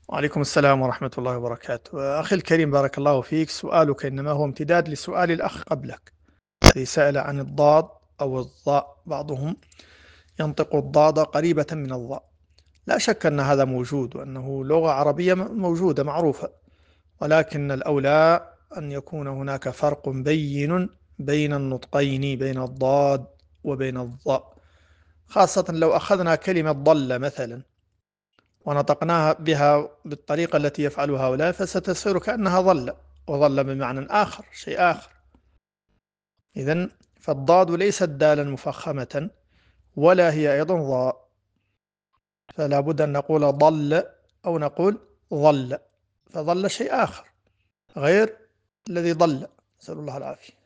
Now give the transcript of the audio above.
وعليكم السلام ورحمة الله وبركاته. أخي الكريم بارك الله فيك، سؤالك إنما هو امتداد لسؤال الأخ قبلك الذي سأل عن الضاد أو الضاء. بعضهم ينطق الضاد قريبة من الضاء. لا شك أن هذا موجود وأنه لغة عربية موجودة معروفة، ولكن الأولى أن يكون هناك فرق بين بين النطقين، بين الضاد وبين الضاء. خاصة لو أخذنا كلمة ضل مثلا ونطقناها بها بالطريقة التي يفعل هؤلاء فستصير كأنها ظل، وظل بمعنى آخر، شيء آخر. إذن فالضاد ليست دالا مفخمة ولا هي أيضا ضاء، فلا بد أن نقول ضل أو نقول ظل، فظل شيء آخر غير الذي ضل. نسأل الله العافية.